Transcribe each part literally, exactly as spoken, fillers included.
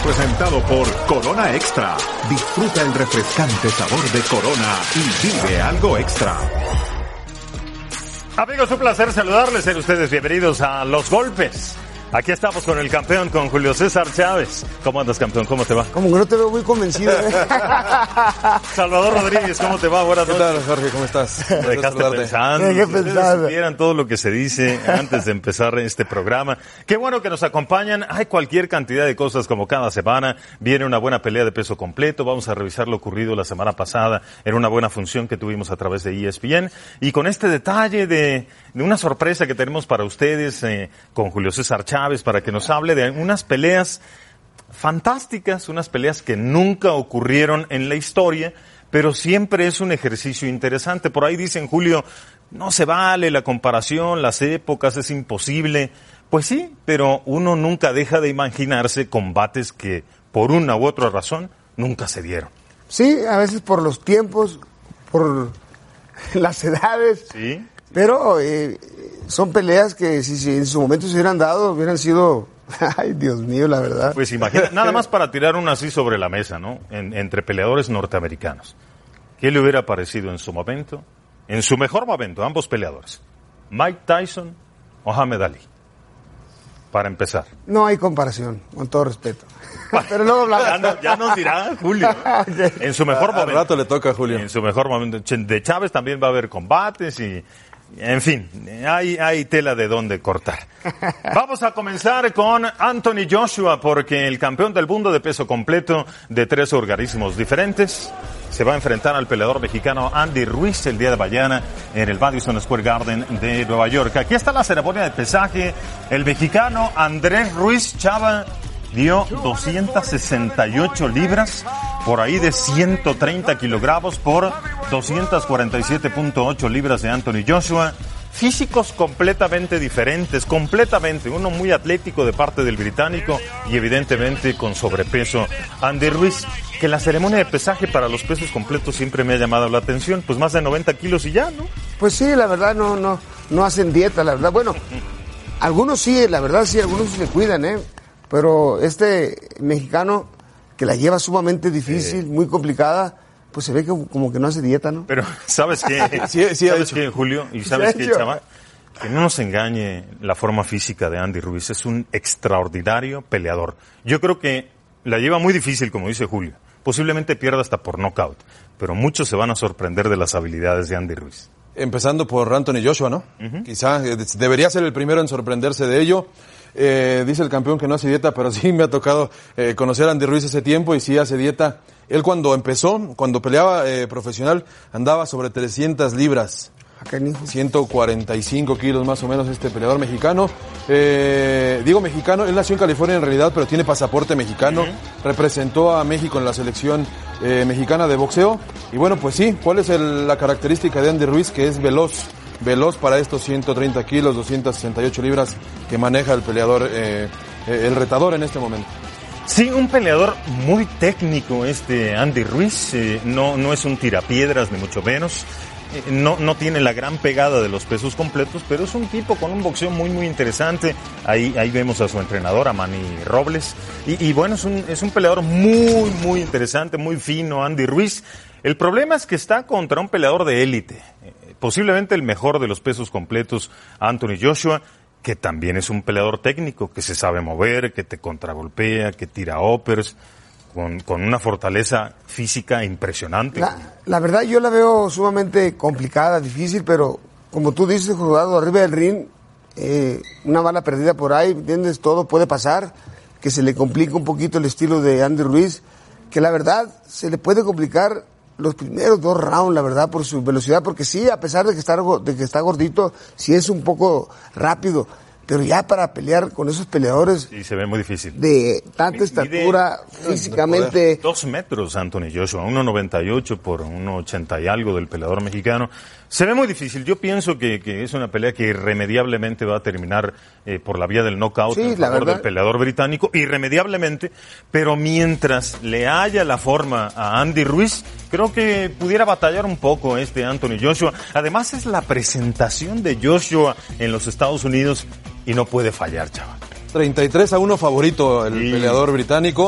presentado por Corona Extra. Disfruta el refrescante sabor de Corona y vive algo extra. Amigos, un placer saludarles. Sean ustedes bienvenidos a Los Golpes. Aquí estamos con el campeón, con Julio César Chávez. ¿Cómo andas, campeón? ¿Cómo te va? Como que no te veo muy convencido, ¿eh? Salvador Rodríguez, ¿cómo te va? Buenas noches. ¿Qué tal, Jorge? ¿Cómo estás? Me dejaste pensando. Me dejé Si ustedes pensando. supieran todo lo que se dice antes de empezar este programa. Qué bueno que nos acompañan. Hay cualquier cantidad de cosas como cada semana. Viene una buena pelea de peso completo. Vamos a revisar lo ocurrido la semana pasada en una buena función que tuvimos a través de E S P N. Y con este detalle de, de una sorpresa que tenemos para ustedes eh, con Julio César Chávez para que nos hable de unas peleas fantásticas, unas peleas que nunca ocurrieron en la historia, pero siempre es un ejercicio interesante. Por ahí dicen, Julio, no se vale la comparación, las épocas, es imposible. Pues sí, pero uno nunca deja de imaginarse combates que, por una u otra razón, nunca se dieron. Sí, a veces por los tiempos, por las edades. Sí. Pero eh, son peleas que si, si en su momento se hubieran dado, hubieran sido, ay Dios mío, la verdad. Pues imagina, nada más para tirar una así sobre la mesa, ¿no? En, entre peleadores norteamericanos. ¿Qué le hubiera parecido en su momento? En su mejor momento, ambos peleadores. Mike Tyson o Muhammad Ali. Para empezar. No hay comparación, con todo respeto. Pero luego hablamos. Ya, no, ya nos dirá Julio. En su mejor Al momento. rato le toca a Julio. En su mejor momento. De Chávez también va a haber combates y... En fin, hay, hay tela de dónde cortar. Vamos a comenzar con Anthony Joshua, porque el campeón del mundo de peso completo de tres organismos diferentes se va a enfrentar al peleador mexicano Andy Ruiz el día de mañana en el Madison Square Garden de Nueva York. Aquí está la ceremonia de pesaje. El mexicano Andrés Ruiz Chava dio doscientas sesenta y ocho libras, por ahí de ciento treinta kilogramos por doscientas cuarenta y siete punto ocho libras de Anthony Joshua. Físicos completamente diferentes, completamente. Uno muy atlético de parte del británico y evidentemente con sobrepeso Andy Ruiz, que la ceremonia de pesaje para los pesos completos siempre me ha llamado la atención. Pues más de noventa kilos y ya, ¿no? Pues sí, la verdad no, no, no hacen dieta, la verdad. Bueno, algunos sí, la verdad sí, algunos se cuidan, ¿eh? Pero este mexicano que la lleva sumamente difícil, muy complicada, pues se ve que como que no hace dieta, ¿no? Pero, ¿sabes qué? Sí, sí ha ¿Sabes hecho. qué, Julio? ¿Y sabes Sí ha qué, hecho. Chava? Que no nos engañe la forma física de Andy Ruiz. Es un extraordinario peleador. Yo creo que la lleva muy difícil, como dice Julio. Posiblemente pierda hasta por nocaut. Pero muchos se van a sorprender de las habilidades de Andy Ruiz. Empezando por Anthony Joshua, ¿no? Uh-huh. Quizá eh, debería ser el primero en sorprenderse de ello. Eh, dice el campeón que no hace dieta, pero sí me ha tocado eh, conocer a Andy Ruiz ese tiempo y sí hace dieta. Él cuando empezó, cuando peleaba eh, profesional, andaba sobre trescientas libras. ciento cuarenta y cinco kilos más o menos este peleador mexicano. Eh, digo mexicano, él nació en California en realidad, pero tiene pasaporte mexicano. Uh-huh. Representó a México en la selección eh, mexicana de boxeo. Y bueno, pues sí, ¿cuál es el, la característica de Andy Ruiz? Que es veloz. Veloz para estos ciento treinta kilos, doscientas sesenta y ocho libras que maneja el peleador, eh, eh, el retador en este momento. Sí, un peleador muy técnico este Andy Ruiz. Eh, no, no es un tirapiedras ni mucho menos. No, no tiene la gran pegada de los pesos completos, pero es un tipo con un boxeo muy, muy interesante. Ahí, ahí vemos a su entrenador, a Manny Robles. Y, y bueno, es un, es un peleador muy, muy interesante, muy fino, Andy Ruiz. El problema es que está contra un peleador de élite. Posiblemente el mejor de los pesos completos, Anthony Joshua, que también es un peleador técnico, que se sabe mover, que te contragolpea, que tira uppers. Con, con una fortaleza física impresionante. La, la verdad yo la veo sumamente complicada, difícil, pero como tú dices, jugado arriba del ring, eh, una bala perdida por ahí, ¿entiendes? Todo puede pasar, que se le complica un poquito el estilo de Andy Ruiz, que la verdad se le puede complicar los primeros dos rounds, la verdad, por su velocidad, porque sí, a pesar de que está, de que está gordito, sí es un poco rápido. Pero ya para pelear con esos peleadores... Sí, se ve muy difícil. De tanta estatura, de, físicamente... De dos metros, Anthony Joshua, uno noventa y ocho por uno ochenta y algo del peleador mexicano. Se ve muy difícil. Yo pienso que, que es una pelea que irremediablemente va a terminar eh, por la vía del knockout sí, en favor del peleador británico. Irremediablemente. Pero mientras le haya la forma a Andy Ruiz, creo que pudiera batallar un poco este Anthony Joshua. Además es la presentación de Joshua en los Estados Unidos y no puede fallar, chaval. treinta y tres a uno favorito el sí. peleador británico.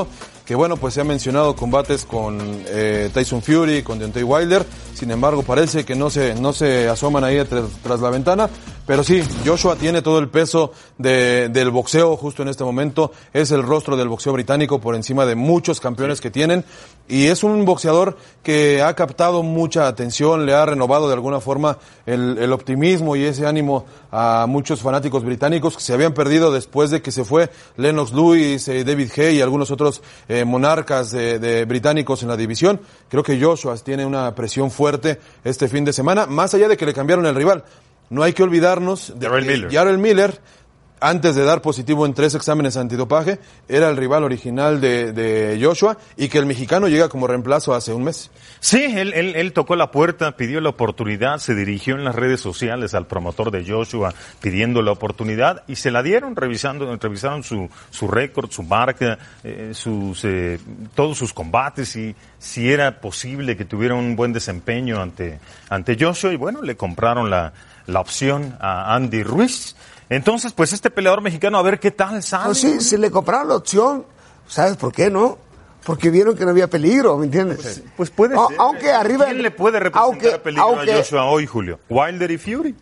que bueno, pues se ha mencionado combates con eh, Tyson Fury, con Deontay Wilder, sin embargo parece que no se, no se asoman ahí tras, tras la ventana, pero sí, Joshua tiene todo el peso de, del boxeo justo en este momento, es el rostro del boxeo británico por encima de muchos campeones que tienen, y es un boxeador que ha captado mucha atención, le ha renovado de alguna forma el, el optimismo y ese ánimo a muchos fanáticos británicos que se habían perdido después de que se fue Lennox Lewis, eh, David Haye y algunos otros eh, monarcas de, de británicos en la división. Creo que Joshua tiene una presión fuerte este fin de semana, más allá de que le cambiaron el rival. No hay que olvidarnos de Jarrell que Miller. Jarrell Miller, antes de dar positivo en tres exámenes antidopaje, era el rival original de, de Joshua y que el mexicano llega como reemplazo hace un mes. Sí, él, él, él tocó la puerta, pidió la oportunidad, se dirigió en las redes sociales al promotor de Joshua pidiendo la oportunidad y se la dieron, revisando, revisaron su, su récord, su marca, eh, sus, eh, todos sus combates y si era posible que tuviera un buen desempeño ante, ante Joshua y bueno, le compraron la, la opción a Andy Ruiz. Entonces, pues este peleador mexicano, a ver qué tal sale. Pues sí, si le compraron la opción, ¿sabes por qué no? Porque vieron que no había peligro, ¿me entiendes? Pues, pues puede A, ser. Aunque arriba... ¿Quién le puede representar aunque, peligro aunque, a Joshua hoy, Julio? ¿Wilder y Fury?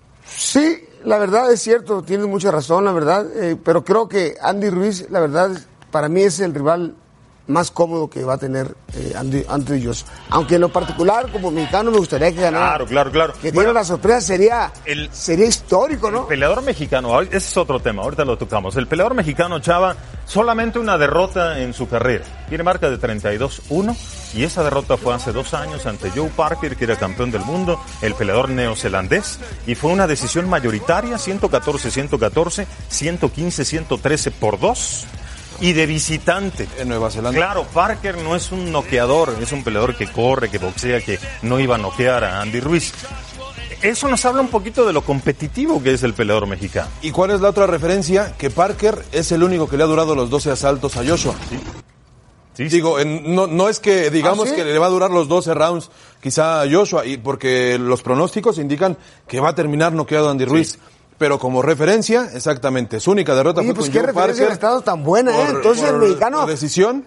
Sí, la verdad es cierto, tienes mucha razón, la verdad, eh, pero creo que Andy Ruiz, la verdad, para mí es el rival más cómodo que va a tener eh, Andy, Andy Joshua. Aunque en lo particular, como mexicano, me gustaría que ganara. Claro, claro, claro. Que Bueno, diera la sorpresa sería, el- sería histórico, ¿no? El peleador mexicano, ese es otro tema, ahorita lo tocamos. El peleador mexicano, Chava, solamente una derrota en su carrera. Tiene marca de treinta y dos uno y esa derrota fue hace dos años ante Joe Parker, que era campeón del mundo, el peleador neozelandés, y fue una decisión mayoritaria, ciento catorce a ciento catorce, ciento quince a ciento trece por dos. Y de visitante. En Nueva Zelanda. Claro, Parker no es un noqueador, es un peleador que corre, que boxea, que no iba a noquear a Andy Ruiz. Eso nos habla un poquito de lo competitivo que es el peleador mexicano. ¿Y cuál es la otra referencia? Que Parker es el único que le ha durado los doce asaltos a Joshua. Sí, Digo, en- no, no es que digamos ¿Ah, sí? que le va a durar los doce rounds quizá a Joshua, y porque los pronósticos indican que va a terminar noqueado Andy Ruiz. Sí. Pero como referencia, exactamente, su única derrota Oye, fue pues con qué Joe referencia Parker. ha estado tan buena, ¿eh? por- Entonces el por- mexicano... por decisión,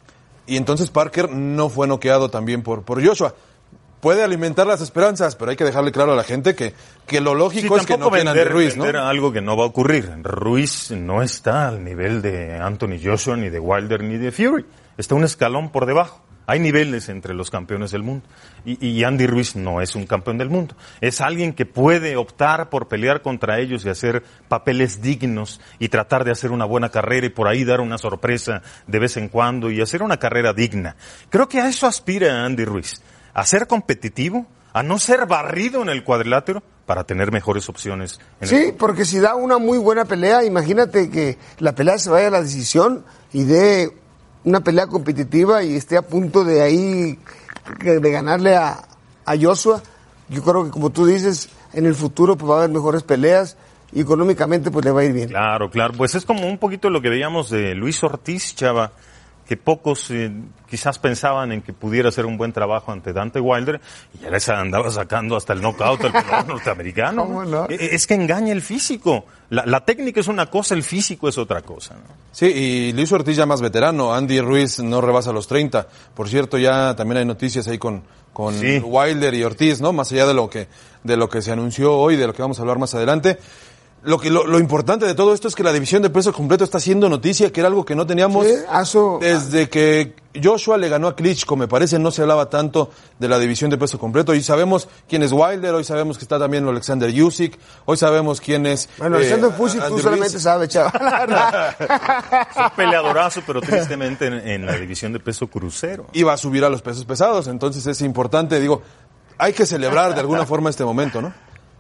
y entonces Parker no fue noqueado también por, por Joshua. Puede alimentar las esperanzas, pero hay que dejarle claro a la gente que, que lo Sí, lógico es que tampoco noqueen a Andy vender, Ruiz, ¿no? vender algo que no va a ocurrir. Ruiz no está al nivel de Anthony Joshua, ni de Wilder, ni de Fury. Está un escalón por debajo. Hay niveles entre los campeones del mundo. Y, y Andy Ruiz no es un campeón del mundo. Es alguien que puede optar por pelear contra ellos y hacer papeles dignos y tratar de hacer una buena carrera y por ahí dar una sorpresa de vez en cuando y hacer una carrera digna. Creo que a eso aspira Andy Ruiz. A ser competitivo, a no ser barrido en el cuadrilátero para tener mejores opciones. En Sí, el... porque si da una muy buena pelea, imagínate que la pelea se vaya a la decisión y dé una pelea competitiva y esté a punto de ahí de ganarle a, a Joshua. Yo creo que, como tú dices, en el futuro pues va a haber mejores peleas y económicamente pues le va a ir bien. Claro, claro. Pues es como un poquito lo que veíamos de Luis Ortiz, Chava, que pocos eh, quizás pensaban en que pudiera hacer un buen trabajo ante Dante Wilder, y ya les andaba sacando hasta el knockout al peleador norteamericano. ¿Cómo no? Eh, Es que engaña el físico. La, la técnica es una cosa, el físico es otra cosa, ¿no? Sí, y Luis Ortiz ya más veterano, Andy Ruiz no rebasa los treinta. Por cierto, ya también hay noticias ahí con, con Sí. Wilder y Ortiz, ¿no? Más allá de lo que, de lo que se anunció hoy, de lo que vamos a hablar más adelante. Lo que, lo, lo importante de todo esto es que la división de peso completo está haciendo noticia, que era algo que no teníamos Sí, eso- desde que Joshua le ganó a Klitschko, me parece, no se hablaba tanto de la división de peso completo. Y sabemos quién es Wilder, hoy sabemos que está también Alexander Usyk, hoy sabemos quién es... Bueno, eh, Alexander Fusi, Andy tú Ruiz. solamente sabes, chaval, la verdad. Es un peleadorazo, pero tristemente en, en la división de peso crucero. Y va a subir a los pesos pesados, entonces es importante, digo, hay que celebrar de alguna forma este momento, ¿no?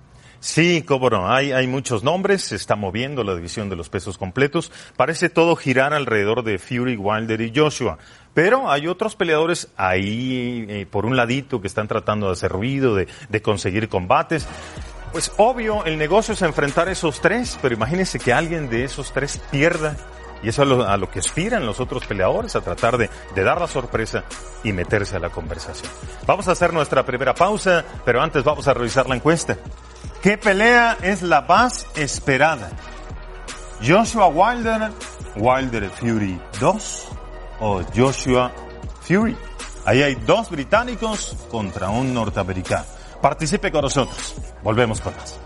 Sí, cómo no, hay, hay muchos nombres, se está moviendo la división de los pesos completos, parece todo girar alrededor de Fury, Wilder y Joshua, pero hay otros peleadores ahí eh, por un ladito que están tratando de hacer ruido, de, de conseguir combates. Pues obvio, el negocio es enfrentar esos tres, pero imagínense que alguien de esos tres pierda, y eso es a lo, a lo que aspiran los otros peleadores, a tratar de, de dar la sorpresa y meterse a la conversación. Vamos a hacer nuestra primera pausa, pero antes vamos a revisar la encuesta. ¿Qué pelea es la más esperada? Joshua Wilder, Wilder Fury dos o Joshua Fury. Ahí hay dos británicos contra un norteamericano. Participe con nosotros. Volvemos con más.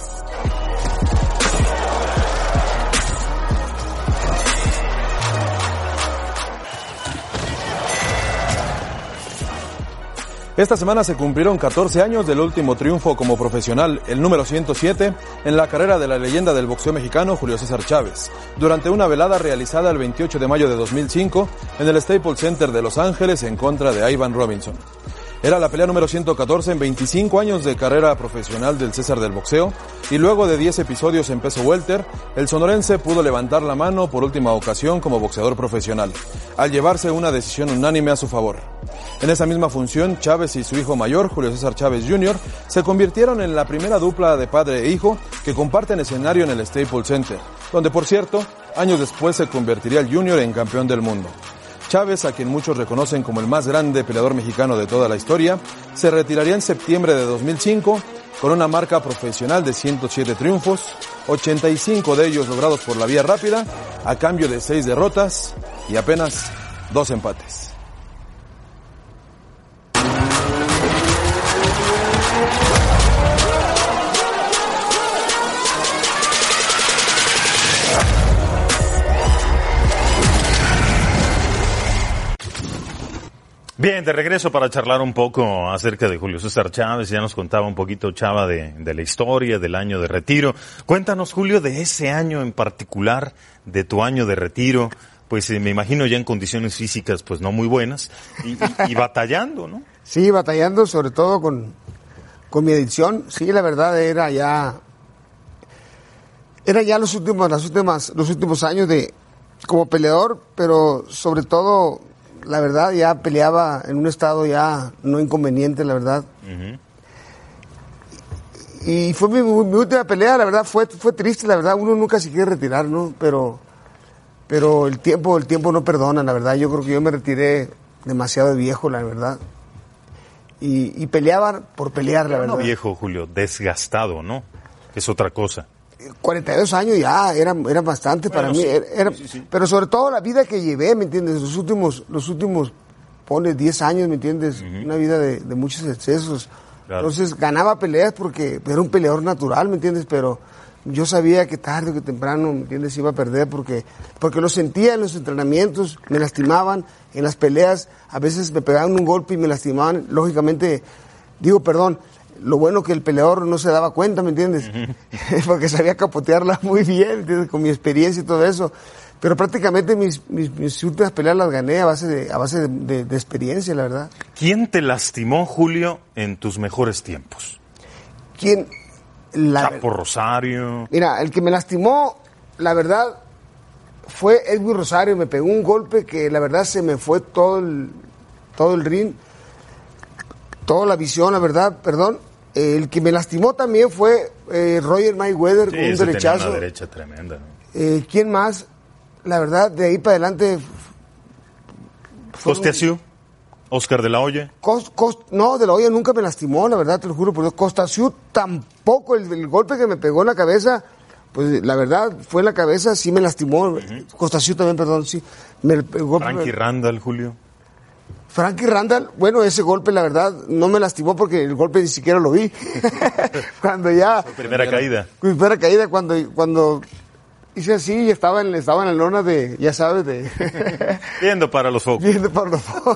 Esta semana se cumplieron catorce años del último triunfo como profesional, el número ciento siete, en la carrera de la leyenda del boxeo mexicano Julio César Chávez, durante una velada realizada el veintiocho de mayo de dos mil cinco en el Staples Center de Los Ángeles en contra de Ivan Robinson. Era la pelea número ciento catorce en veinticinco años de carrera profesional del César del boxeo, y luego de diez episodios en peso welter, el sonorense pudo levantar la mano por última ocasión como boxeador profesional, al llevarse una decisión unánime a su favor. En esa misma función, Chávez y su hijo mayor, Julio César Chávez junior, se convirtieron en la primera dupla de padre e hijo que comparten escenario en el Staples Center, donde, por cierto, años después se convertiría el Junior en campeón del mundo. Chávez, a quien muchos reconocen como el más grande peleador mexicano de toda la historia, se retiraría en septiembre de dos mil cinco con una marca profesional de ciento siete triunfos, ochenta y cinco de ellos logrados por la vía rápida, a cambio de seis derrotas y apenas dos empates. Bien, de regreso para charlar un poco acerca de Julio César Chávez. Ya nos contaba un poquito, Chava, de, de la historia, del año de retiro. Cuéntanos, Julio, de ese año en particular, de tu año de retiro. Pues eh, me imagino ya en condiciones físicas pues no muy buenas y, y, y batallando, ¿no? Sí, batallando sobre todo con, con mi adicción. Sí, la verdad era ya... Era ya los últimos, las últimas, los últimos años de como peleador, pero sobre todo... La verdad, ya peleaba en un estado ya no inconveniente, la verdad. Uh-huh. Y fue mi, mi última pelea, la verdad, fue fue triste, la verdad. Uno nunca se quiere retirar, ¿no? Pero pero el tiempo el tiempo no perdona, la verdad. Yo creo que yo me retiré demasiado viejo, la verdad. Y, y peleaba por pelear, la verdad. No viejo, Julio, desgastado, ¿no? Es otra cosa. cuarenta y dos años ya, era, era bastante bueno, para sí, mí, era, era, sí, sí, sí. Pero sobre todo la vida que llevé, ¿me entiendes? Los últimos, los últimos, ponle diez años, ¿me entiendes? Uh-huh. Una vida de, de muchos excesos. Claro. Entonces ganaba peleas porque era un peleador natural, ¿me entiendes? Pero yo sabía que tarde o que temprano, ¿me entiendes? Iba a perder porque, porque lo sentía en los entrenamientos, me lastimaban, en las peleas, a veces me pegaban un golpe y me lastimaban, lógicamente, digo, perdón, lo bueno que el peleador no se daba cuenta, ¿me entiendes? Uh-huh. Porque sabía capotearla muy bien, ¿entiendes? Con mi experiencia y todo eso. Pero prácticamente mis, mis, mis últimas peleas las gané a base de, a base de, de, de experiencia, la verdad. ¿Quién te lastimó, Julio, en tus mejores tiempos? ¿Quién? La Chapo ver... Rosario. Mira, el que me lastimó, la verdad, fue Edwin Rosario. Me pegó un golpe que la verdad se me fue todo el, todo el ring, toda la visión, la verdad, perdón. El que me lastimó también fue eh, Roger Mayweather, sí, con un derechazo. Tenía una derecha tremenda, ¿no? Eh, ¿Quién más? La verdad, de ahí para adelante... ¿Costaciú? ¿Oscar de la Hoya? Cost, Cost, no, de la Hoya nunca me lastimó, la verdad, te lo juro por Dios. Costaciú tampoco, el, el golpe que me pegó en la cabeza, pues la verdad, fue en la cabeza, sí me lastimó. Uh-huh. Costaciú también, perdón, sí. Me, el golpe, Frankie me... Randall, Julio. Frankie Randall, bueno, ese golpe la verdad no me lastimó porque el golpe ni siquiera lo vi. Cuando ya... Su primera caída. Mi primera caída, cuando, cuando hice así y estaba en, estaba en la lona de, ya sabes, de... Viendo para los focos. Viendo para los focos.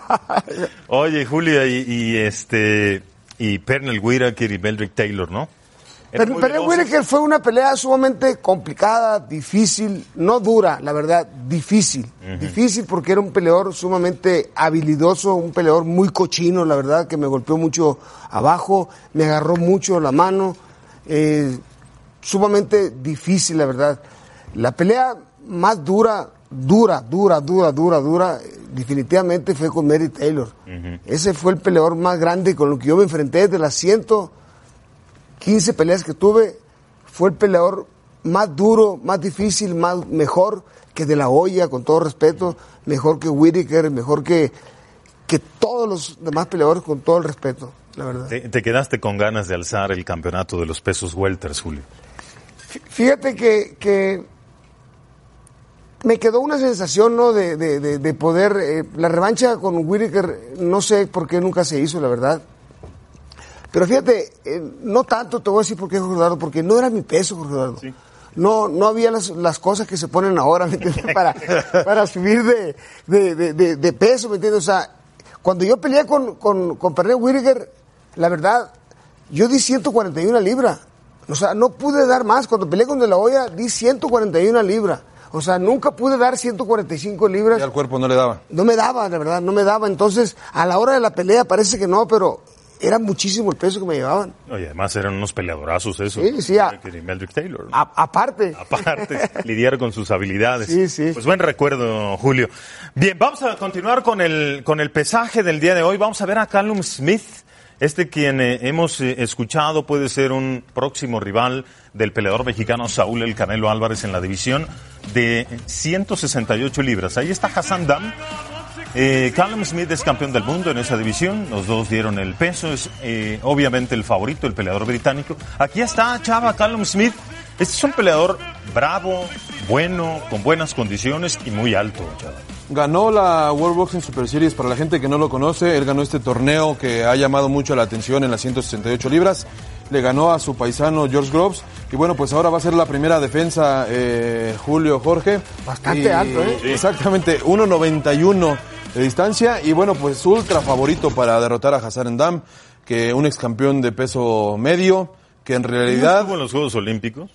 Oye, Julio, y, y este, y Pernell Whitaker y Meldrick Taylor, ¿no? Pero Pernell Whitaker fue una pelea sumamente complicada, difícil, no dura, la verdad, difícil. Uh-huh. Difícil porque era un peleador sumamente habilidoso, un peleador muy cochino, la verdad, que me golpeó mucho abajo, me agarró mucho la mano, eh, sumamente difícil, la verdad. La pelea más dura, dura, dura, dura, dura, dura, definitivamente fue con Meldrick Taylor. Uh-huh. Ese fue el peleador más grande con lo que yo me enfrenté desde las ciento quince peleas que tuve, fue el peleador más duro, más difícil, más mejor que De La Hoya, con todo respeto, mejor que Whitaker, mejor que, que todos los demás peleadores, con todo el respeto, la verdad. Te, te quedaste con ganas de alzar el campeonato de los pesos welters, Julio. Fíjate que, que me quedó una sensación, ¿no? De, de, de, de poder, eh, la revancha con Whittaker, no sé por qué nunca se hizo, la verdad. Pero fíjate, eh, no tanto, te voy a decir por qué, Jorge Eduardo, porque no era mi peso, Jorge Eduardo. Sí. No, no había las, las cosas que se ponen ahora, ¿me entiendes? Para, para subir de, de, de, de, de peso, ¿me entiendes? O sea, cuando yo peleé con, con, con Pernell Whittaker, la verdad, yo di ciento cuarenta y una libras. O sea, no pude dar más. Cuando peleé con De La Hoya, di ciento cuarenta y una libras. O sea, nunca pude dar ciento cuarenta y cinco libras. Y al cuerpo no le daba. No me daba, la verdad, no me daba. Entonces, a la hora de la pelea parece que no, pero era muchísimo el peso que me llevaban. Oye, además eran unos peleadorazos esos. Sí, sí. A, Meldrick Taylor, ¿no? a, aparte. Aparte, lidiar con sus habilidades. Sí, sí. Pues buen recuerdo, Julio. Bien, vamos a continuar con el, con el pesaje del día de hoy. Vamos a ver a Callum Smith. Este quien eh, hemos eh, escuchado puede ser un próximo rival del peleador mexicano Saúl El Canelo Álvarez en la división de ciento sesenta y ocho libras. Ahí está Hassan Dam. Eh, Callum Smith es campeón del mundo en esa división. Los dos dieron el peso. Es eh, obviamente el favorito, el peleador británico. Aquí está, chava, Callum Smith. Este es un peleador bravo, bueno, con buenas condiciones y muy alto, chava. Ganó la World Boxing Super Series, para la gente que no lo conoce. Él ganó este torneo que ha llamado mucho la atención en las ciento sesenta y ocho libras. Le ganó a su paisano George Groves. Y bueno, pues ahora va a ser la primera defensa, eh, Julio, Jorge. Bastante y, alto, ¿eh? Sí. Exactamente, uno noventa y uno de distancia. Y bueno, pues ultra favorito para derrotar a Hassan Dam, que un ex campeón de peso medio, que en realidad... ¿Estuvo en los Juegos Olímpicos?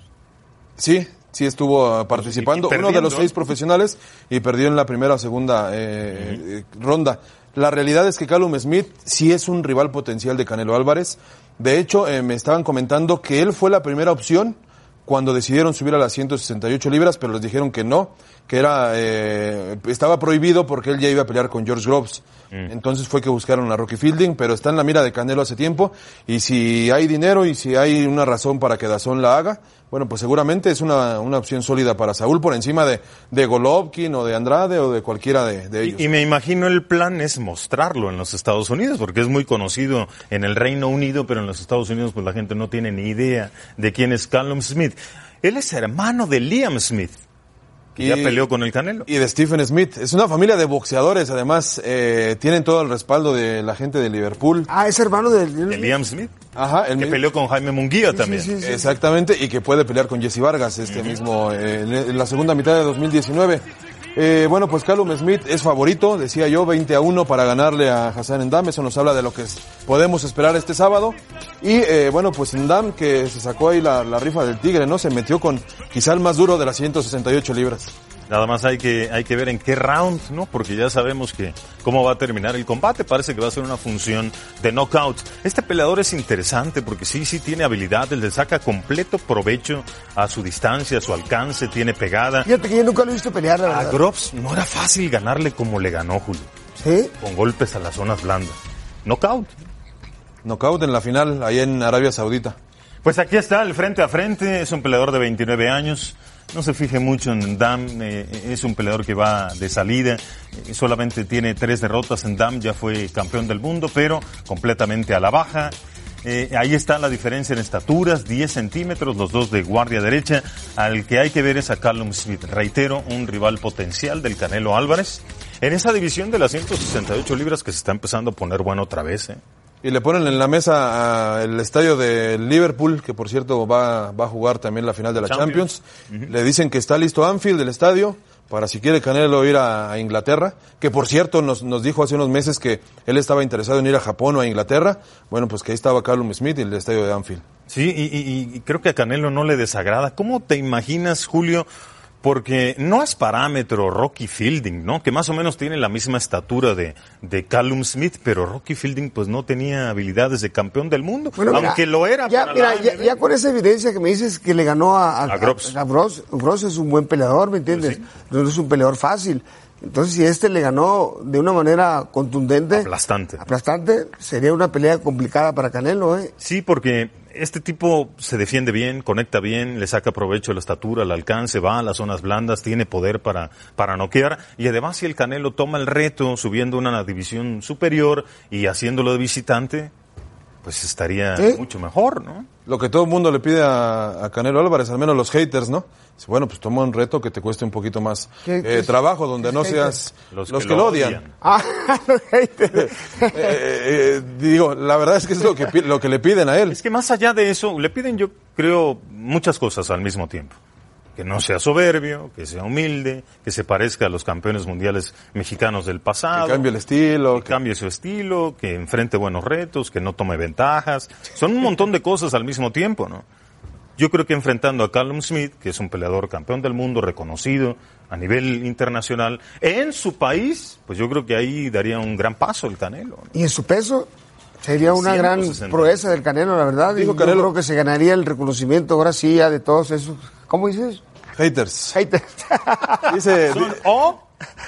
Sí, sí estuvo participando, uno de los seis profesionales, y perdió en la primera o segunda eh, uh-huh. ronda. La realidad es que Callum Smith sí es un rival potencial de Canelo Álvarez. De hecho, eh, me estaban comentando que él fue la primera opción cuando decidieron subir a las ciento sesenta y ocho libras, pero les dijeron que no, que era eh, estaba prohibido porque él ya iba a pelear con George Groves. Mm. Entonces fue que buscaron a Rocky Fielding, pero está en la mira de Canelo hace tiempo, y si hay dinero y si hay una razón para que DAZN la haga, bueno, pues seguramente es una, una opción sólida para Saúl por encima de, de Golovkin o de Andrade o de cualquiera de, de ellos. Y, y me imagino el plan es mostrarlo en los Estados Unidos, porque es muy conocido en el Reino Unido, pero en los Estados Unidos pues la gente no tiene ni idea de quién es Callum Smith. Él es hermano de Liam Smith, que y, ya peleó con el Canelo. Y de Stephen Smith. Es una familia de boxeadores, además, eh, tienen todo el respaldo de la gente de Liverpool. Ah, es hermano de, de Liam Smith. Ajá. El que mismo peleó con Jaime Munguía sí, también. Sí, sí, sí. Exactamente, y que puede pelear con Jesse Vargas este uh-huh. mismo, eh, en la segunda mitad de dos mil diecinueve. Eh, bueno, pues Callum Smith es favorito, decía yo, veinte a uno para ganarle a Hassan Dam. Eso nos habla de lo que es, podemos esperar este sábado. Y eh, bueno, pues Dam, que se sacó ahí la, la rifa del tigre, ¿no? Se metió con quizá el más duro de las ciento sesenta y ocho libras. Nada más hay que hay que ver en qué round, ¿no? Porque ya sabemos que cómo va a terminar el combate. Parece que va a ser una función de knockout. Este peleador es interesante porque sí, sí tiene habilidad. Él le saca completo provecho a su distancia, a su alcance, tiene pegada. Fíjate que yo nunca lo he visto pelear, la verdad. A Groves no era fácil ganarle como le ganó, Julio. ¿Sí? Con golpes a las zonas blandas. Knockout. Knockout en la final, ahí en Arabia Saudita. Pues aquí está, el frente a frente. Es un peleador de veintinueve años. No se fije mucho en Dam, eh, es un peleador que va de salida, eh, solamente tiene tres derrotas en Dam, ya fue campeón del mundo, pero completamente a la baja. Eh, ahí está la diferencia en estaturas, diez centímetros, los dos de guardia derecha. Al que hay que ver es a Callum Smith, reitero, un rival potencial del Canelo Álvarez, en esa división de las ciento sesenta y ocho libras que se está empezando a poner bueno otra vez, eh. Y le ponen en la mesa el estadio de Liverpool, que por cierto va, va a jugar también la final de la Champions. Champions. Uh-huh. Le dicen que está listo Anfield, el estadio, para si quiere Canelo ir a, a Inglaterra, que por cierto nos, nos dijo hace unos meses que él estaba interesado en ir a Japón o a Inglaterra. Bueno, pues que ahí estaba Callum Smith y el estadio de Anfield. Sí, y, y, y creo que a Canelo no le desagrada. ¿Cómo te imaginas, Julio? Porque no es parámetro Rocky Fielding, ¿no? Que más o menos tiene la misma estatura de, de Callum Smith, pero Rocky Fielding pues no tenía habilidades de campeón del mundo, bueno, aunque mira, lo era. Ya, para mira, ya, ya con esa evidencia que me dices que le ganó a, a, a Groves. A, a Groves, Groves es un buen peleador, ¿me entiendes? Pues sí. No es un peleador fácil. Entonces, si este le ganó de una manera contundente, aplastante, aplastante, sería una pelea complicada para Canelo, ¿eh? Sí, porque este tipo se defiende bien, conecta bien, le saca provecho a la estatura, al alcance, va a las zonas blandas, tiene poder para, para noquear, y además si el Canelo toma el reto subiendo una división superior y haciéndolo de visitante, pues estaría ¿Eh? mucho mejor, ¿no? Lo que todo el mundo le pide a, a Canelo Álvarez, al menos los haters, ¿no? Dice, bueno, pues toma un reto que te cueste un poquito más ¿Qué- eh, qué es- trabajo, donde qué no es seas Los los, que que, lo lo odian. odian. Ah, los haters. Eh, eh, digo, la verdad es que es lo que, pi- lo que le piden a él. Es que más allá de eso, le piden, yo creo, muchas cosas al mismo tiempo. Que no sea soberbio, que sea humilde, que se parezca a los campeones mundiales mexicanos del pasado. Que cambie el estilo. Que cambie su estilo, que enfrente buenos retos, que no tome ventajas. Son un montón de cosas al mismo tiempo, ¿no? Yo creo que enfrentando a Callum Smith, que es un peleador campeón del mundo, reconocido a nivel internacional, en su país, pues yo creo que ahí daría un gran paso el Canelo, ¿no? Y en su peso sería una gran ciento sesenta. proeza del Canelo, la verdad. Dijo y Canelo. Yo creo que se ganaría el reconocimiento ahora sí ya de todos esos. ¿Cómo dices? Haters. Haters. Dice, Son o,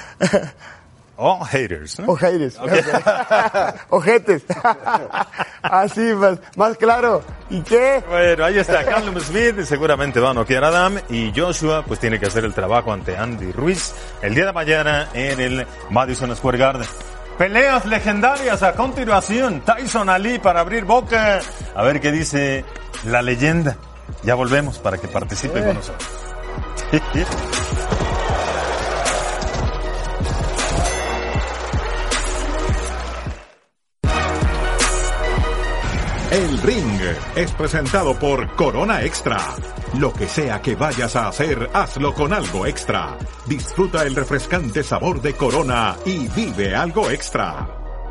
o haters, ¿no? O haters. Ojetes. Así, más, más claro. ¿Y qué? Bueno, ahí está Callum Smith, seguramente va a noquear a Adam, y Joshua pues tiene que hacer el trabajo ante Andy Ruiz el día de mañana en el Madison Square Garden. Peleas legendarias a continuación, Tyson Ali para abrir boca, a ver qué dice la leyenda. Ya volvemos para que participe con nosotros. El Ring es presentado por Corona Extra. Lo que sea que vayas a hacer, hazlo con algo extra. Disfruta el refrescante sabor de Corona y vive algo extra.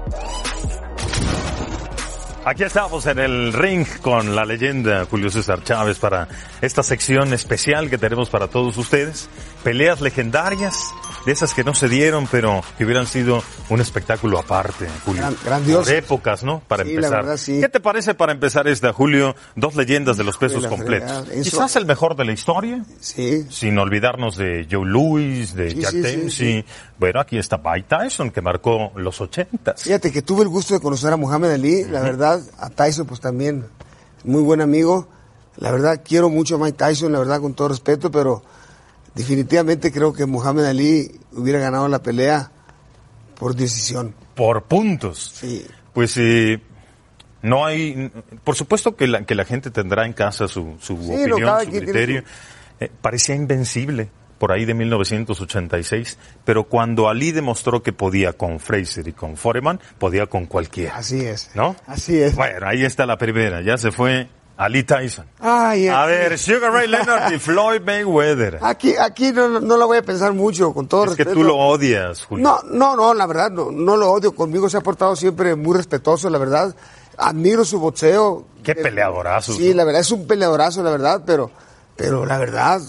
Aquí estamos en el ring con la leyenda Julio César Chávez para esta sección especial que tenemos para todos ustedes. Peleas legendarias, de esas que no se dieron, pero que hubieran sido un espectáculo aparte, Julio. Gran- grandioso. Por épocas, ¿no? Para Sí, la empezar. verdad, sí. ¿Qué te parece para empezar esta, Julio? Dos leyendas de los pesos la completos. fregada. Eso- Quizás el mejor de la historia. Sí. Sin olvidarnos de Joe Louis, de Sí, Jack sí, sí, Dempsey. sí. Bueno, aquí está Mike Tyson, que marcó los ochentas. Fíjate que tuve el gusto de conocer a Muhammad Ali, la verdad, a Tyson pues también, muy buen amigo. La verdad, quiero mucho a Mike Tyson, la verdad, con todo respeto, pero definitivamente creo que Muhammad Ali hubiera ganado la pelea por decisión. Por puntos. Sí. Pues eh, no hay, por supuesto que la, que la gente tendrá en casa su, su Sí, no, opinión, cada su quien tiene criterio. Eh, parecía invencible por ahí de mil novecientos ochenta y seis, pero cuando Ali demostró que podía con Frazier y con Foreman, podía con cualquiera. Así es. ¿No? Así es. Bueno, ahí está la primera, ya se fue Ali Tyson. Ay, A aquí- ver, Sugar Ray Leonard y Floyd Mayweather. Aquí, aquí no, no la voy a pensar mucho, con todo Es que respeto. tú lo odias, Julio. No, no, no, la verdad, no, no lo odio. Conmigo se ha portado siempre muy respetuoso, la verdad. Admiro su boxeo. Qué Eh, peleadorazo. Sí, la verdad, es un peleadorazo, la verdad, pero, pero la verdad,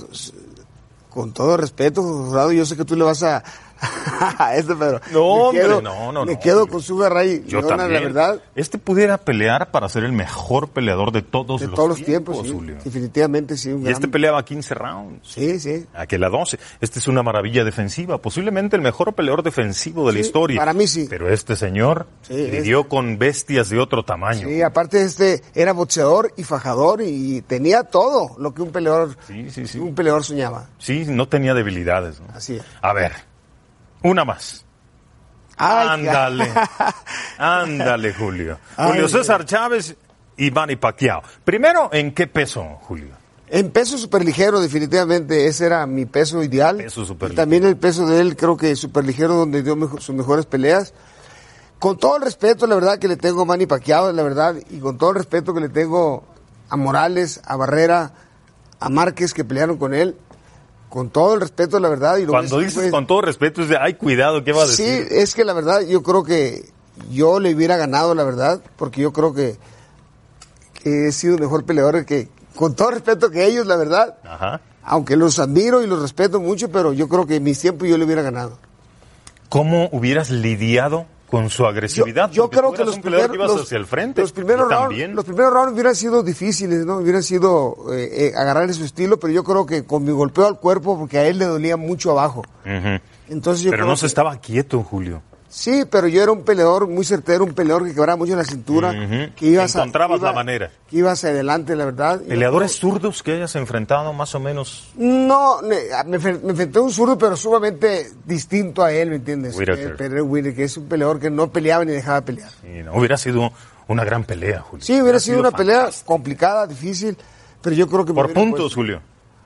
con todo respeto, Jurado, yo sé que tú le vas a, a esto, pero No, me quedo, hombre, no, no, me no. quedo con Sugar Ray Yo Leonard, también. la verdad, Este pudiera pelear para ser el mejor peleador de todos, de los, todos los tiempos, tiempos, sí, Julio. definitivamente sí. Un Y gran- este peleaba quince rounds. Sí, sí. Aquel a doce. Este es una maravilla defensiva. Posiblemente el mejor peleador defensivo de la Sí, historia. para mí sí. Pero este señor Sí, lidió con bestias de otro tamaño. Sí, aparte este era boxeador y fajador y tenía todo lo que un peleador, Sí, sí, sí. un peleador soñaba. Sí, no tenía debilidades, ¿no? Así es. A ver, una más. Ay, Ándale. Ándale, Julio. Ay, Julio Dios. César Chávez y Manny Pacquiao. Primero, ¿en qué peso, Julio? En peso superligero, definitivamente, ese era mi peso ideal. Peso y superligero. también el peso de él, creo que superligero, donde dio mejo- sus mejores peleas. Con todo el respeto, la verdad, que le tengo a Manny Pacquiao, la verdad, y con todo el respeto que le tengo a Morales, a Barrera, a Márquez, que pelearon con él, con todo el respeto, la verdad. Y lo Cuando ves, dices pues, con todo respeto, es de, ay, cuidado, ¿qué va a Sí, decir? es que la verdad, yo creo que yo le hubiera ganado, la verdad, porque yo creo que, que he sido mejor peleador que, con todo respeto que ellos, la verdad. Ajá. Aunque los admiro y los respeto mucho, pero yo creo que en mis tiempos yo le hubiera ganado. ¿Cómo hubieras lidiado con su agresividad? Yo, yo Porque creo tú que eras los un peleador primeros, que ibas los, hacia el frente. los primeros Yo rounds, también. los primeros rounds hubieran sido difíciles, ¿no? Hubieran sido eh, eh, agarrarle su estilo, pero yo creo que con mi golpeo al cuerpo, porque a él le dolía mucho abajo. Ujú. Entonces yo Pero creo no se que- estaba quieto, Julio. Sí, pero yo era un peleador muy certero, un peleador que quebraba mucho la cintura, Ujú. que ibas a- Encontrabas iba- la manera. que iba hacia adelante, la verdad. Y ¿Peleadores zurdos que hayas enfrentado más o menos? No, ne- me, fe- me enfrenté a un zurdo, pero sumamente distinto a él, ¿me entiendes? Whittaker. Eh, Pedro Whittaker, que es un peleador que no peleaba ni dejaba pelear. Sí, no, hubiera sido una gran pelea, Julio. Sí, hubiera sido, sido una fantástico. pelea complicada, difícil, pero yo creo que... Por puntos, puesto. Julio.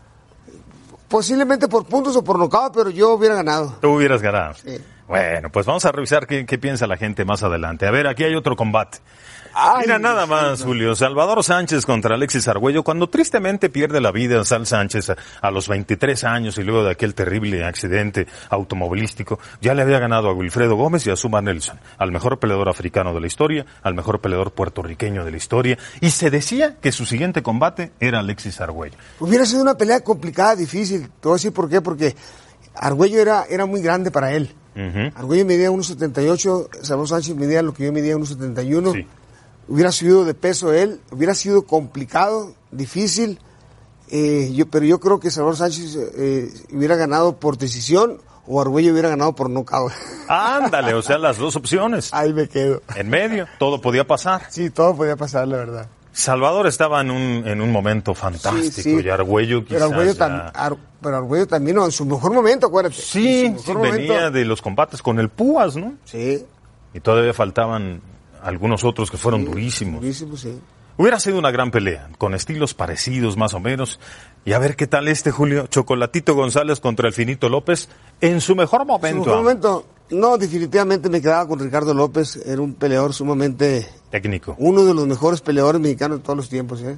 Posiblemente por puntos o por nocaut, pero yo hubiera ganado. Tú hubieras ganado. Sí. Bueno, pues vamos a revisar qué, qué piensa la gente más adelante. A ver, aquí hay otro combate. Ay, Mira, nada sí, más, no. Julio. Salvador Sánchez contra Alexis Argüello. Cuando tristemente pierde la vida Sal Sánchez a, a los veintitrés años y luego de aquel terrible accidente automovilístico, ya le había ganado a Wilfredo Gómez y a Suma Nelson, al mejor peleador africano de la historia, al mejor peleador puertorriqueño de la historia, y se decía que su siguiente combate era Alexis Argüello. Hubiera sido una pelea complicada, difícil. Te voy a decir por qué, porque Argüello era, era muy grande para él. Uh-huh. Argüello medía uno setenta y ocho, Salvador Sánchez medía lo que yo medía uno setenta y uno. Sí. Hubiera subido de peso él, hubiera sido complicado, difícil, eh, yo, pero yo creo que Salvador Sánchez eh, hubiera ganado por decisión o Argüello hubiera ganado por nocaut. Ándale, o sea, las dos opciones. Ahí me quedo. En medio, todo podía pasar. Sí, todo podía pasar, la verdad. Salvador estaba en un, en un momento fantástico, Sí, sí. y Argüello quizás Pero Argüello, ya... tam, Ar, pero Argüello también, no, en su mejor momento, acuérdate. Sí, En su sí, mejor venía momento. de los combates con el Púas, ¿no? Sí. Y todavía faltaban algunos otros que fueron durísimos. Durísimo, sí. Hubiera sido una gran pelea, con estilos parecidos más o menos. Y a ver qué tal este, Julio. Chocolatito González contra el Finito López en su mejor En su momento. mejor momento, no, definitivamente me quedaba con Ricardo López, era un peleador sumamente... Técnico. Uno de los mejores peleadores mexicanos de todos los tiempos, ¿eh?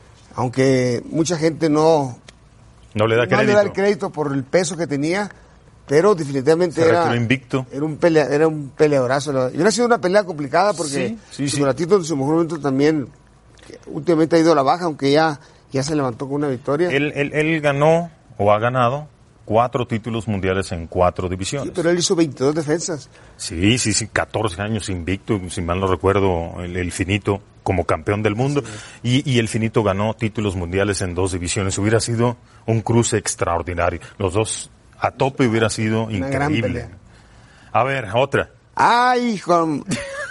Aunque mucha gente no, No le da no crédito. le da el crédito por el peso que tenía, pero definitivamente Se era, retiró invicto. era un pelea, era un peleadorazo. la- Y hubiera sido una pelea complicada porque Sí, sí, sí. Chocolatito en su mejor momento también, que últimamente ha ido a la baja, aunque ya, ya se levantó con una victoria. Él, él, él ganó, o ha ganado, cuatro títulos mundiales en cuatro divisiones. Sí, pero él hizo veintidós defensas. Sí, sí, sí, catorce años invicto, si mal no recuerdo, el, el Finito como campeón del mundo, y, y el Finito ganó títulos mundiales en dos divisiones. Hubiera sido un cruce extraordinario. Los dos a tope hubiera sido Una gran increíble. pelea. A ver, otra. Ay, hijo.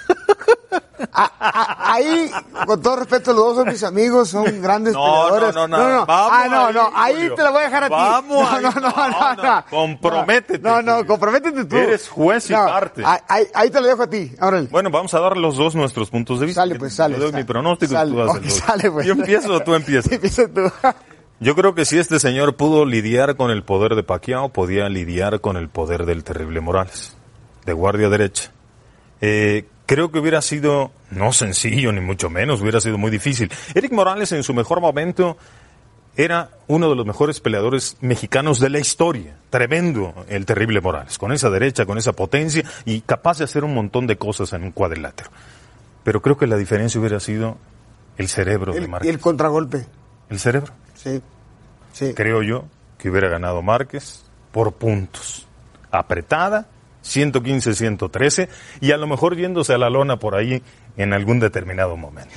A- a- ahí, con todo respeto, los dos son mis amigos, son grandes No, peleadores. no, no, no. Vamos ah, no, ahí, no, ahí Julio. te la voy a dejar a ti. Vamos no, ahí. no, no, no, No, no, no. Comprométete, No, no, Julio. comprométete tú. Eres juez y No, parte. Ahí, ahí, ahí te lo dejo a ti, órale. Bueno, vamos a dar los dos nuestros puntos de vista. Sale, pues, sale, Yo doy sale. mi pronóstico y Sale, tú das ok, el tuyo. sale, pues. ¿Yo empiezo o tú empiezas? Empieza tú. Yo creo que si este señor pudo lidiar con el poder de Pacquiao, podía lidiar con el poder del terrible Morales, de guardia derecha. Eh, creo que hubiera sido, no sencillo, ni mucho menos, hubiera sido muy difícil. Eric Morales en su mejor momento era uno de los mejores peleadores mexicanos de la historia. Tremendo el terrible Morales, con esa derecha, con esa potencia y capaz de hacer un montón de cosas en un cuadrilátero. Pero creo que la diferencia hubiera sido el cerebro de El, y Márquez. el contragolpe. El cerebro. Sí. Sí. Creo yo que hubiera ganado Márquez por puntos. Apretada, ciento quince a ciento trece, y a lo mejor yéndose a la lona por ahí en algún determinado momento.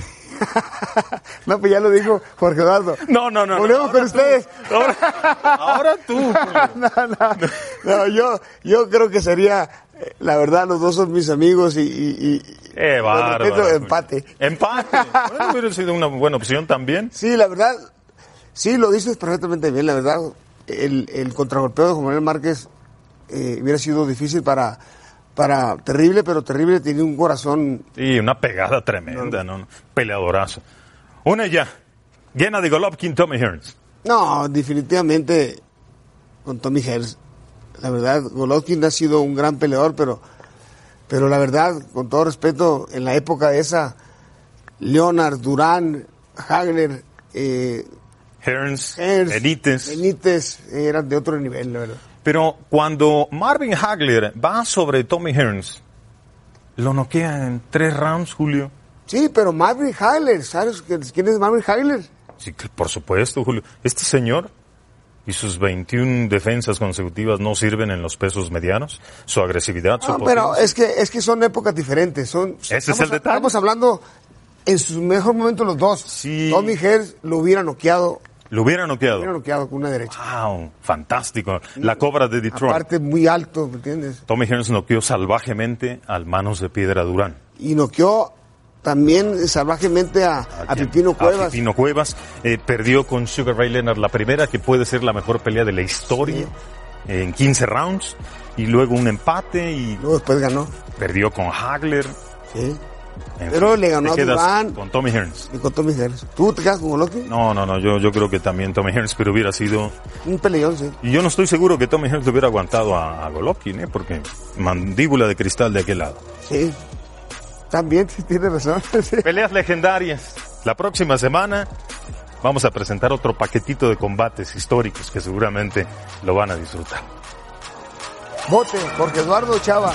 No, pues ya lo dijo Jorge Eduardo. No, no, no. Volvemos no, con ahora tú. ustedes. Ahora, ahora tú. Julio. no, no, no, yo, yo creo que sería, eh, la verdad, los dos son mis amigos y, y, y Eh, con bárbaro. respeto, Julio. empate. Empate. Bueno, hubiera sido una buena opción también. Sí, la verdad, sí, lo dices perfectamente bien, la verdad, el, el contragolpeo de Juan Manuel Márquez eh, hubiera sido difícil para, para, terrible, pero terrible, tenía un corazón. Y una pegada tremenda, ¿no? Peleadorazo. Una ya. Llena de Golovkin, Tommy Hearns. No, definitivamente con Tommy Hearns. La verdad, Golovkin ha sido un gran peleador, pero, pero la verdad, con todo respeto, en la época de esa, Leonard, Durán, Hagler, eh, Hearns, Hearns, Benítez. Benítez, eh, eran de otro nivel, la verdad. Pero cuando Marvin Hagler va sobre Tommy Hearns, lo noquea en tres rounds, Julio. Sí, pero Marvin Hagler, ¿sabes quién es Marvin Hagler? Sí, que por supuesto, Julio. Este señor y sus veintiuna defensas consecutivas no sirven en los pesos medianos. Su agresividad, su No, potencia. pero es que, es que son épocas diferentes. Son, Ese es estamos- el detalle. Estamos hablando en su mejor momento los dos. Sí. Tommy Hearns lo hubiera noqueado, Lo hubiera lo noqueado. hubiera noqueado con una derecha. Wow, fantástico. La cobra de Detroit. Aparte muy alto, ¿me entiendes? Tommy Hearns noqueó salvajemente al Manos de Piedra Durán. Y noqueó también salvajemente a, a quién? Pipino Cuevas. A Pipino Cuevas. Eh, perdió con Sugar Ray Leonard la primera, que puede ser la mejor pelea de la historia, eh, en quince rounds. Y luego un empate y Luego después ganó. perdió con Hagler. Sí. En Pero fin, le ganó te a quedas Durán. con Tommy Hearns. Y con Tommy Hearns. ¿Tú te quedas con Golovkin? No, no, no, yo, yo creo que también Tommy Hearns, pero hubiera sido... Un peleón, sí. Y yo no estoy seguro que Tommy Hearns le hubiera aguantado a, a Golovkin, ¿eh? Porque mandíbula de cristal de aquel lado. Sí. También, sí, tiene razón. Sí. Peleas legendarias. La próxima semana vamos a presentar otro paquetito de combates históricos que seguramente lo van a disfrutar. Vote, Jorge Eduardo Chava.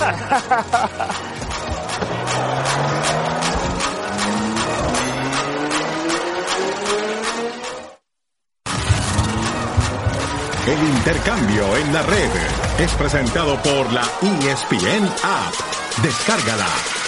El intercambio en la red es presentado por la E S P N App. Descárgala.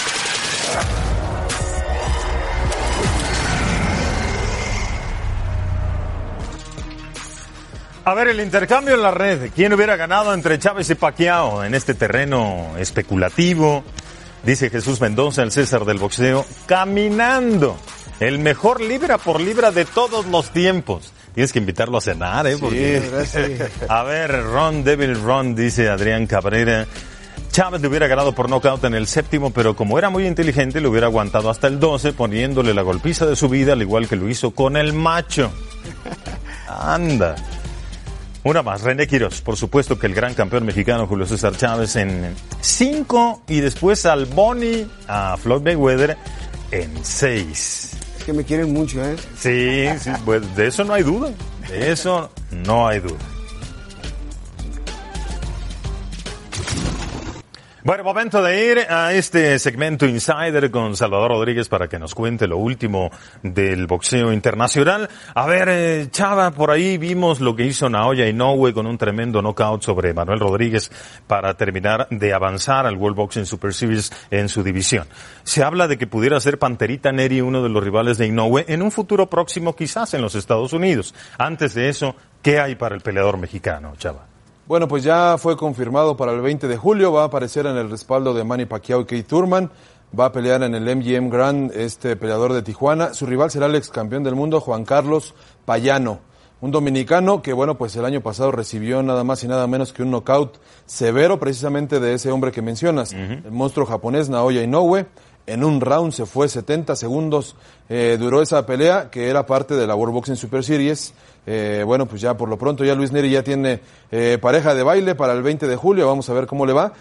A ver, el intercambio en la red. ¿Quién hubiera ganado entre Chávez y Pacquiao en este terreno especulativo? Dice Jesús Mendoza, el César del boxeo, caminando. El mejor libra por libra de todos los tiempos. Tienes que invitarlo a cenar, ¿eh? Porque... Sí, a ver, Ron Devil Ron, dice Adrián Cabrera. Chávez le hubiera ganado por nocaut en el séptimo, pero como era muy inteligente, le hubiera aguantado hasta el doce, poniéndole la golpiza de su vida, al igual que lo hizo con el macho. Anda. Una más, René Quiroz, por supuesto que el gran campeón mexicano Julio César Chávez en cinco y después al Boni, a Floyd Mayweather en seis. Es que me quieren mucho, ¿eh? Sí, sí, pues de eso no hay duda, de eso no hay duda. Bueno, momento de ir a este segmento Insider con Salvador Rodríguez para que nos cuente lo último del boxeo internacional. A ver, eh, Chava, por ahí vimos lo que hizo Naoya Inoue con un tremendo knockout sobre Manuel Rodríguez para terminar de avanzar al World Boxing Super Series en su división. Se habla de que pudiera ser Panterita Neri uno de los rivales de Inoue en un futuro próximo, quizás en los Estados Unidos. Antes de eso, ¿qué hay para el peleador mexicano, Chava? Bueno, pues ya fue confirmado para el veinte de julio, va a aparecer en el respaldo de Manny Pacquiao y Keith Thurman, va a pelear en el M G M Grand, este peleador de Tijuana. Su rival será el ex campeón del mundo, Juan Carlos Payano, un dominicano que, bueno, pues el año pasado recibió nada más y nada menos que un knockout severo precisamente de ese hombre que mencionas, uh-huh. El monstruo japonés Naoya Inoue. En un round se fue setenta segundos, eh, duró esa pelea que era parte de la World Boxing Super Series. Eh, bueno, pues ya por lo pronto ya Luis Neri ya tiene eh, pareja de baile para el veinte de julio, vamos a ver cómo le va.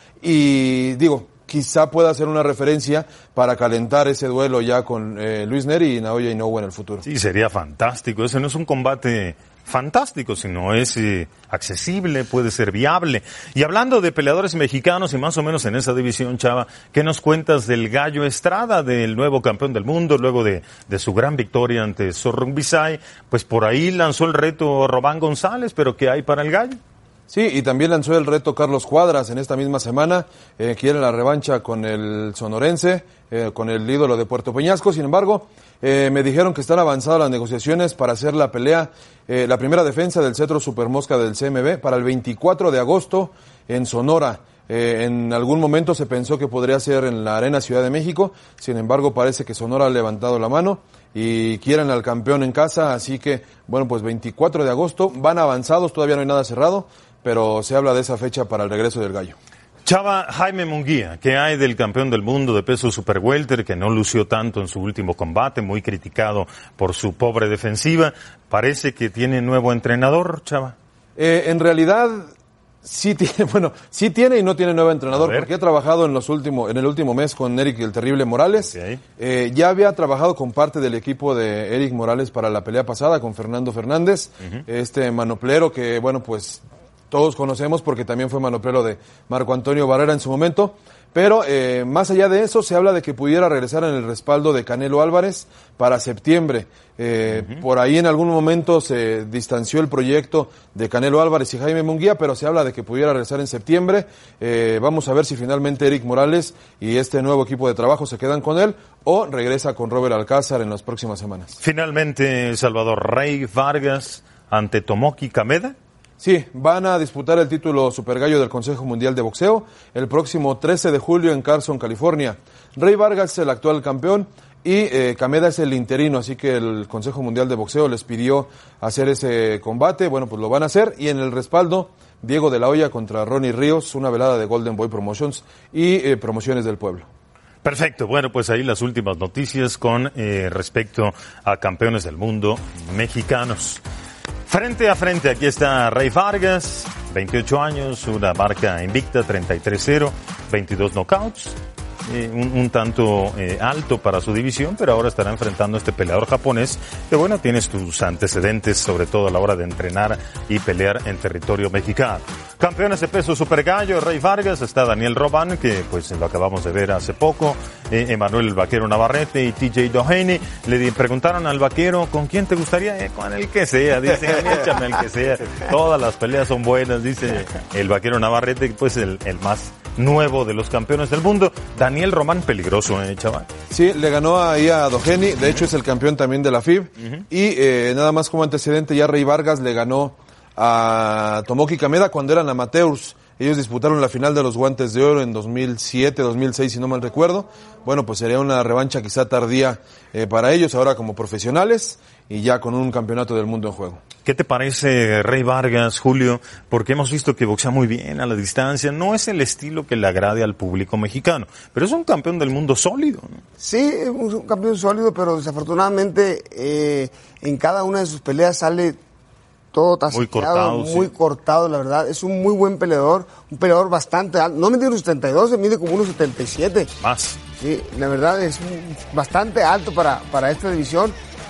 Y digo, quizá pueda ser una referencia para calentar ese duelo ya con eh, Luis Neri y Naoya Inoue en el futuro. Sí, sería fantástico. Ese no es un combate fantástico, sino es eh, accesible, puede ser viable. Y hablando de peleadores mexicanos y más o menos en esa división, Chava, ¿qué nos cuentas del Gallo Estrada, del nuevo campeón del mundo, luego de, de su gran victoria ante Sorrumbisay? Pues por ahí lanzó el reto Robán González, pero ¿qué hay para el Gallo? Sí, y también lanzó el reto Carlos Cuadras en esta misma semana, eh, quiere la revancha con el sonorense, eh, con el ídolo de Puerto Peñasco. Sin embargo, eh, me dijeron que están avanzadas las negociaciones para hacer la pelea, eh, la primera defensa del cetro Supermosca del C M B para el veinticuatro de agosto en Sonora. Eh, en algún momento se pensó que podría ser en la Arena Ciudad de México, sin embargo parece que Sonora ha levantado la mano y quieren al campeón en casa, así que, bueno, pues veinticuatro de agosto, van avanzados, todavía no hay nada cerrado, pero se habla de esa fecha para el regreso del Gallo. Chava, Jaime Munguía, ¿qué hay del campeón del mundo de peso super welter que no lució tanto en su último combate, muy criticado por su pobre defensiva? Parece que tiene nuevo entrenador, Chava. Eh, en realidad, sí tiene, bueno, sí tiene y no tiene nuevo entrenador, porque ha trabajado en los últimos, en el último mes con Eric el Terrible Morales. Okay. Eh, ya había trabajado con parte del equipo de Eric Morales para la pelea pasada con Fernando Fernández, uh-huh. Este manoplero que, bueno, pues todos conocemos porque también fue manoplero de Marco Antonio Barrera en su momento, pero eh, más allá de eso se habla de que pudiera regresar en el respaldo de Canelo Álvarez para septiembre. Eh, uh-huh. Por ahí en algún momento se distanció el proyecto de Canelo Álvarez y Jaime Munguía, pero se habla de que pudiera regresar en septiembre. Eh, vamos a ver si finalmente Eric Morales y este nuevo equipo de trabajo se quedan con él o regresa con Robert Alcázar en las próximas semanas. Finalmente, Salvador Rey Vargas ante Tomoki Kameda. Sí, van a disputar el título Super Gallo del Consejo Mundial de Boxeo el próximo trece de julio en Carson, California. Rey Vargas es el actual campeón y eh, Kameda es el interino, así que el Consejo Mundial de Boxeo les pidió hacer ese combate. Bueno, pues lo van a hacer. Y en el respaldo, Diego de la Hoya contra Ronnie Ríos, una velada de Golden Boy Promotions y eh, Promociones del Pueblo. Perfecto, bueno, pues ahí las últimas noticias con eh, respecto a campeones del mundo mexicanos. Frente a frente, aquí está Rey Vargas, veintiocho años, una marca invicta, treinta y tres cero, veintidós knockouts. Eh, un, un tanto eh, alto para su división, pero ahora estará enfrentando a este peleador japonés que, bueno, tiene sus antecedentes, sobre todo a la hora de entrenar y pelear en territorio mexicano. Campeones de peso super gallo, Rey Vargas, está Daniel Robán, que pues lo acabamos de ver hace poco, eh, Emanuel el Vaquero Navarrete y T J Doheny. Le di, preguntaron al Vaquero, ¿con quién te gustaría? Eh, con el que sea, dice, échame el que sea. Todas las peleas son buenas, dice el Vaquero Navarrete, pues el, el más nuevo de los campeones del mundo. Daniel Román, peligroso, ¿eh, chaval? Sí, le ganó ahí a Doheny, de hecho es el campeón también de la F I B, uh-huh. y eh, nada más como antecedente, ya Rey Vargas le ganó a Tomoki Kameda cuando eran amateurs. Ellos disputaron la final de los Guantes de Oro en dos mil siete, dos mil seis, si no mal recuerdo. Bueno, pues sería una revancha quizá tardía eh, para ellos, ahora como profesionales y ya con un campeonato del mundo en juego. ¿Qué te parece Rey Vargas, Julio? Porque hemos visto que boxea muy bien a la distancia. No es el estilo que le agrade al público mexicano, pero es un campeón del mundo sólido, ¿no? Sí, es un campeón sólido, pero desafortunadamente eh, en cada una de sus peleas sale todo tasajeado, muy cortado, muy sí. cortado, la verdad. Es un muy buen peleador, un peleador bastante alto. No mide unos setenta y dos, se mide como unos setenta y siete. Más. Sí, la verdad es bastante alto para, para esta división,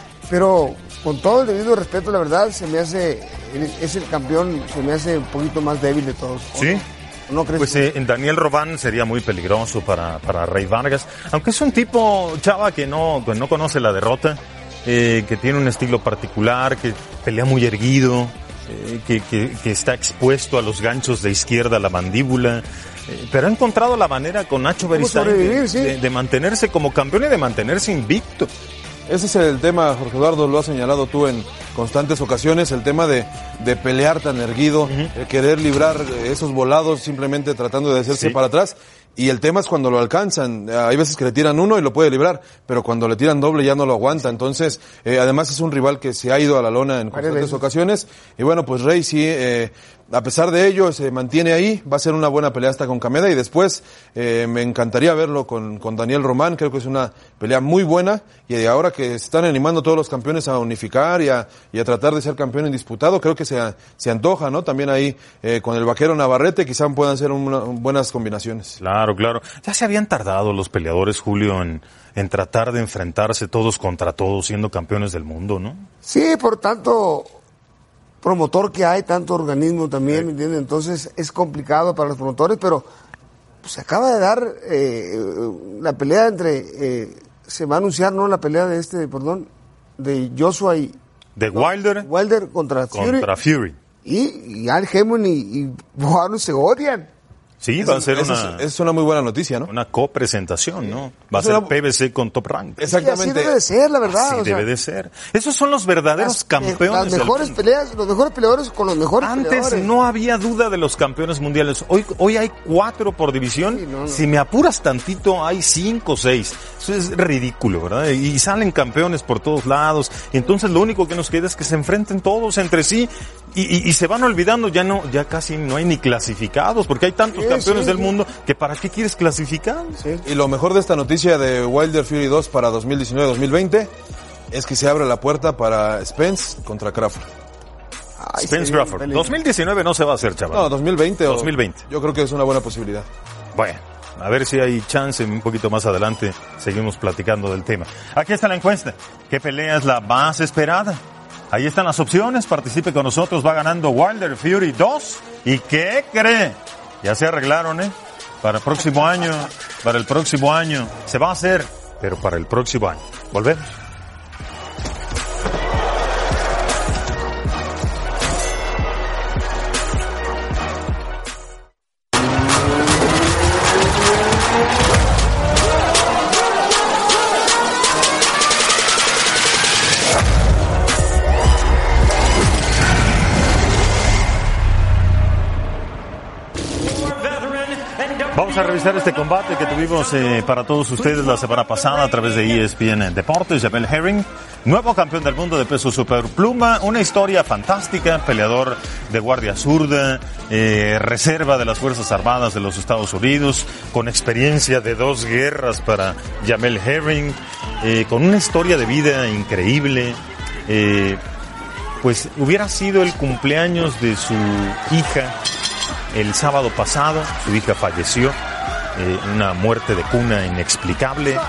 pero con todo el debido respeto, la verdad, se me hace, es el campeón, se me hace un poquito más débil de todos. ¿Sí? ¿No crees? Pues eh, en Daniel Robán sería muy peligroso para, para Rey Vargas, aunque es un tipo, chava, que no, que no conoce la derrota. Eh, que tiene un estilo particular, que pelea muy erguido, eh, que, que, que está expuesto a los ganchos de izquierda a la mandíbula, eh, pero ha encontrado la manera con Nacho Beristain de, sí. de, de mantenerse como campeón y de mantenerse invicto. Ese es el tema, Jorge Eduardo, lo has señalado tú en constantes ocasiones, el tema de, de pelear tan erguido, uh-huh. eh, querer librar esos volados simplemente tratando de hacerse sí. para atrás. Y el tema es cuando lo alcanzan. Hay veces que le tiran uno y lo puede librar, pero cuando le tiran doble ya no lo aguanta. Entonces, eh, además es un rival que se ha ido a la lona en constantes ocasiones. Y bueno, pues Rey sí, eh, a pesar de ello, se mantiene ahí. Va a ser una buena pelea hasta con Kameda. Y después, eh, me encantaría verlo con, con Daniel Román. Creo que es una pelea muy buena. Y ahora que se están animando todos los campeones a unificar y a, y a tratar de ser campeón indisputado, creo que se, se antoja, ¿no? También ahí, eh, con el Vaquero Navarrete, quizá puedan ser una, buenas combinaciones. Claro. Claro, claro. Ya se habían tardado los peleadores, Julio, en, en tratar de enfrentarse todos contra todos, siendo campeones del mundo, ¿no? Sí, por tanto promotor que hay, tanto organismo también, sí. ¿me entiendes? Entonces es complicado para los promotores, pero pues, se acaba de dar eh, la pelea entre, eh, se va a anunciar, ¿no? La pelea de este, perdón, de Joshua y... De no, Wilder. Wilder contra Fury. Contra Fury. Y, y Al Heyman y, y Boano se odian. Sí, eso, va a ser eso una... Es, es una muy buena noticia, ¿no? Una copresentación, ¿no? Va es a ser una... P B C con Top Rank. Exactamente. Sí, así debe de ser, la verdad. Así o sea, debe de ser. Esos son los verdaderos las, campeones. Las mejores del... peleas, los mejores peleadores con los mejores Antes peleadores. no había duda de los campeones mundiales. Hoy, hoy hay cuatro por división. Sí, no, no. Si me apuras tantito, hay cinco o seis. Eso es ridículo, ¿verdad? Y salen campeones por todos lados. Y entonces lo único que nos queda es que se enfrenten todos entre sí. Y, y, y se van olvidando, ya no, ya casi no hay ni clasificados, porque hay tantos sí, campeones sí, del sí. mundo que para qué quieres clasificar. Sí. Y lo mejor de esta noticia de Wilder Fury dos para dos mil diecinueve dos mil veinte es que se abre la puerta para Spence contra Crawford. Ay, Spence sí, Crawford. dos mil diecinueve no se va a hacer, chaval. No, dos mil veinte. dos mil veinte. O, yo creo que es una buena posibilidad. Bueno, a ver si hay chance, un poquito más adelante seguimos platicando del tema. Aquí está la encuesta. ¿Qué pelea es la más esperada? Ahí están las opciones, participe con nosotros, va ganando Wilder Fury dos. ¿Y qué cree? Ya se arreglaron, ¿eh? Para el próximo año, para el próximo año, se va a hacer, pero para el próximo año. Volvemos. Vamos Vamos a revisar este combate que tuvimos eh, para todos ustedes la semana pasada a través de E S P N Deportes. Jamel Herring, nuevo campeón del mundo de peso superpluma, una historia fantástica, peleador de guardia zurda, eh, reserva de las Fuerzas Armadas de los Estados Unidos, con experiencia de dos guerras para Jamel Herring, eh, con una historia de vida increíble. Eh, pues hubiera sido el cumpleaños de su hija el sábado pasado, su hija falleció, eh, una muerte de cuna inexplicable, eh,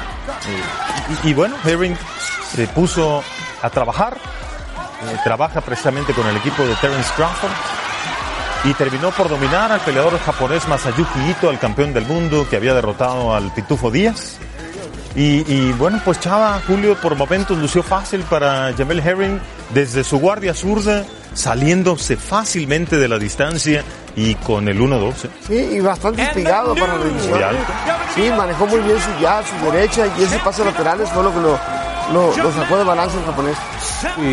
y, y bueno, Herring se puso a trabajar, eh, trabaja precisamente con el equipo de Terence Crawford, y terminó por dominar al peleador japonés Masayuki Ito, al campeón del mundo que había derrotado al Pitufo Díaz. Y, y bueno, pues Chava, Julio, por momentos lució fácil para Jamel Herring desde su guardia zurda, saliéndose fácilmente de la distancia y con el uno dos. ¿eh? Sí, y bastante espigado para la división. Sí, manejó muy bien su jab, su derecha, y ese pase laterales fue lo que lo, lo, lo sacó de balance el japonés. Y,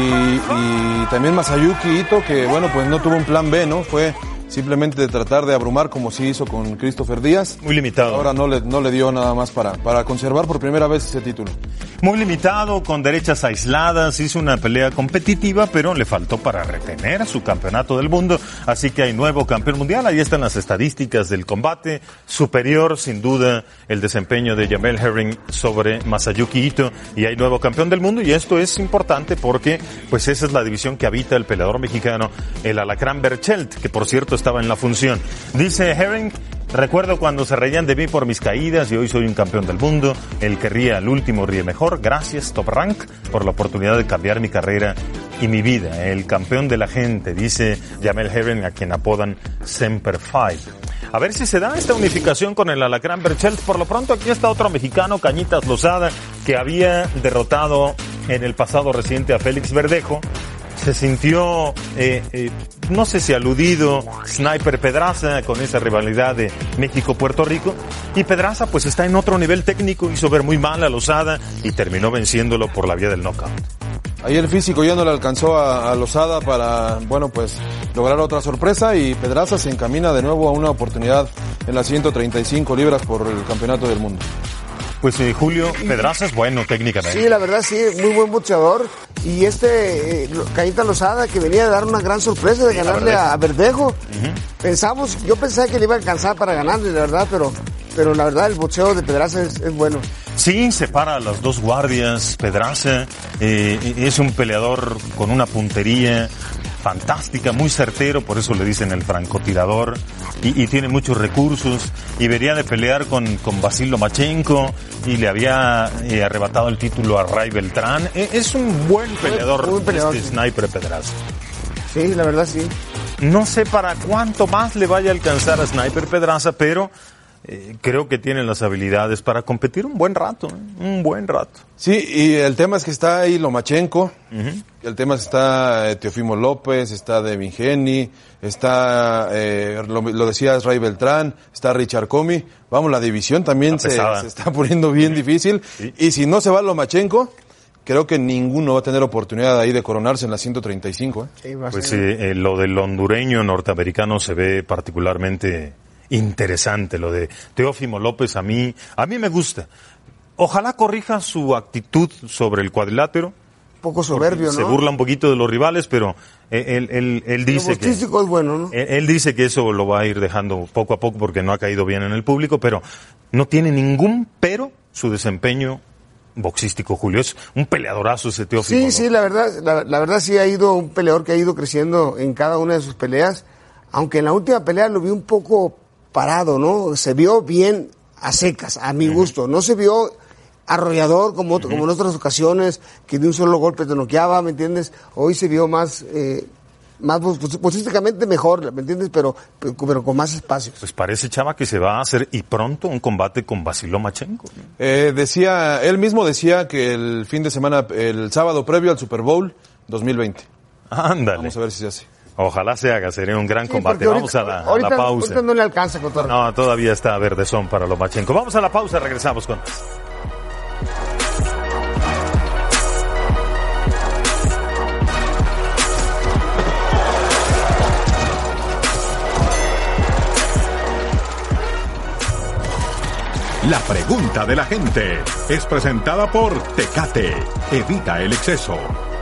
y también Masayuki Ito, que bueno, pues no tuvo un plan B, ¿no? Fue simplemente de tratar de abrumar como sí hizo con Christopher Díaz. Muy limitado. Ahora no le, no le dio nada más para, para conservar por primera vez ese título. Muy limitado, con derechas aisladas, hizo una pelea competitiva, pero le faltó para retener su campeonato del mundo, así que hay nuevo campeón mundial. Ahí están las estadísticas del combate, superior sin duda el desempeño de Jamel Herring sobre Masayuki Ito, y hay nuevo campeón del mundo, y esto es importante porque pues esa es la división que habita el peleador mexicano, el Alacrán Berchelt, que por cierto estaba en la función. Dice Herring: recuerdo cuando se reían de mí por mis caídas y hoy soy un campeón del mundo. El que ríe al último ríe mejor. Gracias, Top Rank, por la oportunidad de cambiar mi carrera y mi vida. El campeón de la gente, dice Jamel Herring, a quien apodan Semper Fi. A ver si se da esta unificación con el Alacrán Berchelt. Por lo pronto aquí está otro mexicano, Cañitas Lozada, que había derrotado en el pasado reciente a Félix Verdejo. Se sintió, eh, eh, no sé si aludido, Sniper Pedraza, con esa rivalidad de México-Puerto Rico. Y Pedraza pues está en otro nivel técnico, hizo ver muy mal a Lozada y terminó venciéndolo por la vía del knockout. Ahí el físico ya no le alcanzó a, a Lozada para, bueno, pues lograr otra sorpresa, y Pedraza se encamina de nuevo a una oportunidad en las ciento treinta y cinco libras por el campeonato del mundo. Pues eh, Julio, Pedraza es bueno técnicamente. Sí, la verdad sí, muy buen boxeador. Y este, eh, Cañita Lozada, que venía de dar una gran sorpresa de ganarle a, a Verdejo. Uh-huh. Pensamos, yo pensaba que le iba a alcanzar para ganarle, la verdad, pero, pero la verdad el boxeo de Pedraza es, es bueno. Sí, separa a las dos guardias. Pedraza eh, es un peleador con una puntería fantástica, muy certero, por eso le dicen el francotirador, y, y tiene muchos recursos, y venía de pelear con, con Basil Lomachenko, y le había eh, arrebatado el título a Ray Beltrán. E, es un buen peleador, buen peleador este sí. Sniper Pedraza. Sí, la verdad sí. No sé para cuánto más le vaya a alcanzar a Sniper Pedraza, pero Eh, creo que tiene las habilidades para competir un buen rato, ¿eh? un buen rato. Sí, y el tema es que está ahí Lomachenko, uh-huh. el tema es que está eh, Teofimo López, está Devin Haney, está, eh, lo, lo decías, Ray Beltrán, está Richard Comey. Vamos, la división también se, se está poniendo bien difícil, sí. Y si no se va Lomachenko, creo que ninguno va a tener oportunidad ahí de coronarse en la ciento treinta y cinco. ¿eh? Sí, pues eh, eh, lo del hondureño norteamericano se ve particularmente interesante. Lo de Teófimo López a mí, a mí me gusta. Ojalá corrija su actitud sobre el cuadrilátero. Un poco soberbio, ¿no? Se burla un poquito de los rivales, pero él, él, él dice que... es bueno, ¿no? Él, él dice que eso lo va a ir dejando poco a poco porque no ha caído bien en el público, pero no tiene ningún pero su desempeño boxístico, Julio. Es un peleadorazo ese Teófimo Sí, López. sí, la verdad, la, la verdad sí ha ido un peleador que ha ido creciendo en cada una de sus peleas, aunque en la última pelea lo vi un poco parado, ¿no? Se vio bien a secas, a mi uh-huh. gusto. No se vio arrollador como, uh-huh. como en otras ocasiones, que de un solo golpe te noqueaba, ¿me entiendes? Hoy se vio más, eh, más boxísticamente mejor, ¿me entiendes? Pero, pero, pero con más espacios. Pues parece, Chava, que se va a hacer y pronto un combate con Basil Lomachenko. Eh, decía, él mismo decía que el fin de semana, el sábado previo al Super Bowl dos mil veinte. Ándale. Vamos a ver si se hace. Ojalá se haga, sería un gran sí, combate. Vamos ahorita, a, la, a ahorita, la pausa. Ahorita no le alcanza, Cotorro. No, todavía está verdezón para Lomachenko. Vamos a la pausa, regresamos con... La pregunta de la gente es presentada por Tecate. Evita el exceso.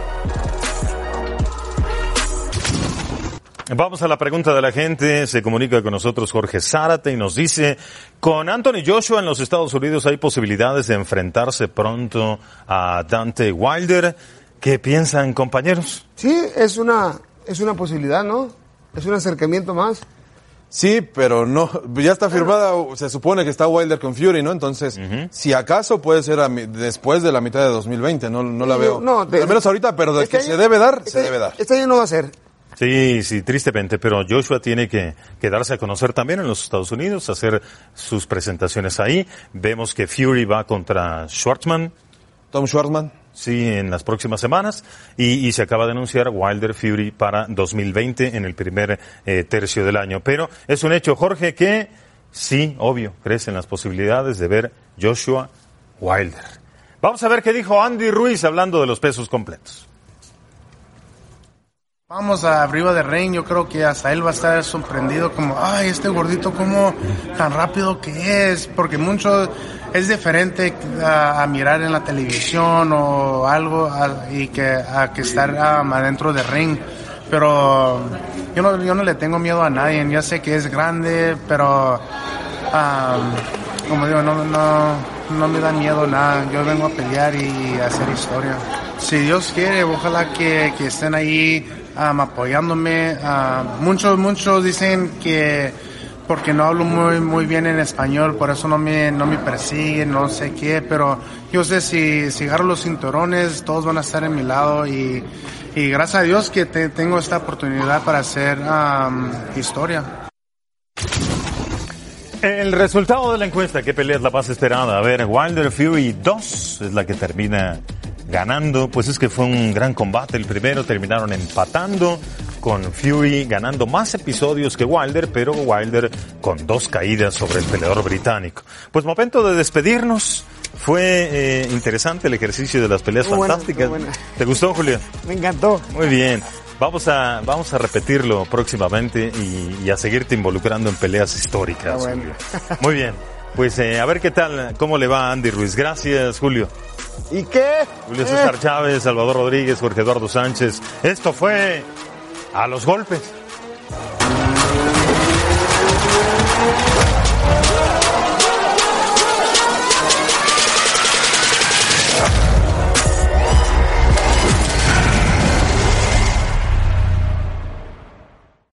Vamos a la pregunta de la gente. Se comunica con nosotros Jorge Zárate y nos dice, con Anthony Joshua en los Estados Unidos hay posibilidades de enfrentarse pronto a Deontay Wilder. ¿Qué piensan, compañeros? Sí, es una, es una posibilidad, ¿no? Es un acercamiento más. Sí, pero no, ya está firmada, se supone que está Wilder con Fury, ¿no? Entonces, uh-huh. si acaso puede ser a mi, después de la mitad de dos mil veinte, no, no la veo. No, de, al menos ahorita, pero de este que año, se debe dar, este, se debe dar. Este año no va a ser. Sí, sí, tristemente, pero Joshua tiene que, que darse a conocer también en los Estados Unidos, hacer sus presentaciones ahí. Vemos que Fury va contra Schwartzman. Tom Schwartzman. Sí, en las próximas semanas. Y, y se acaba de anunciar Wilder Fury para dos mil veinte en el primer eh, tercio del año. Pero es un hecho, Jorge, que sí, obvio, crecen las posibilidades de ver Joshua Wilder. Vamos a ver qué dijo Andy Ruiz hablando de los pesos completos. Vamos a arriba de ring, yo creo que hasta él va a estar sorprendido como, ay, este gordito cómo tan rápido que es, porque mucho es diferente a, a mirar en la televisión o algo a, y que a que estar um, adentro de ring, pero yo no, yo no le tengo miedo a nadie, yo sé que es grande, pero um, como digo, no, no, no me da miedo nada, yo vengo a pelear y a hacer historia. Si Dios quiere, ojalá que, que estén ahí Um, apoyándome. Uh, muchos, muchos dicen que porque no hablo muy, muy bien en español, por eso no me, no me persiguen, no sé qué, pero yo sé si, si agarro los cinturones, todos van a estar en mi lado y, y gracias a Dios que te, tengo esta oportunidad para hacer um, historia. El resultado de la encuesta, ¿qué pelea es la más esperada? A ver, Wilder Fury dos es la que termina ganando, pues es que fue un gran combate el primero, terminaron empatando con Fury ganando más episodios que Wilder, pero Wilder con dos caídas sobre el peleador británico. Pues momento de despedirnos, fue eh, interesante el ejercicio de las peleas muy fantásticas. Buena, buena. ¿Te gustó, Julio? Me encantó. Muy bien. Vamos a, vamos a repetirlo próximamente y, y a seguirte involucrando en peleas históricas. Bueno. Muy bien. Pues eh, a ver qué tal, cómo le va a Andy Ruiz. Gracias, Julio. ¿Y qué? Julio César eh. Chávez, Salvador Rodríguez, Jorge Eduardo Sánchez. Esto fue A los Golpes.